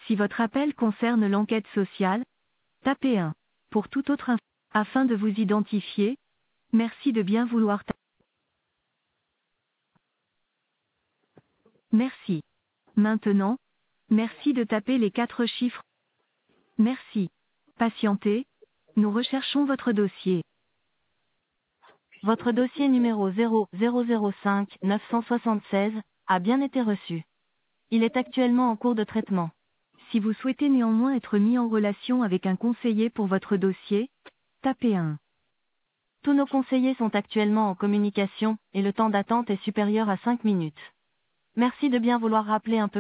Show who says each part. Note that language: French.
Speaker 1: Si votre appel concerne l'enquête sociale, tapez 1. Pour toute autre info, afin de vous identifier, merci de bien vouloir Merci. Maintenant, merci de taper les 4 chiffres. Merci. Patientez, nous recherchons votre dossier. Votre dossier numéro 0005 976 a bien été reçu. Il est actuellement en cours de traitement. Si vous souhaitez néanmoins être mis en relation avec un conseiller pour votre dossier, tapez 1. Tous nos conseillers sont actuellement en communication, et le temps d'attente est supérieur à 5 minutes. Merci de bien vouloir rappeler un peu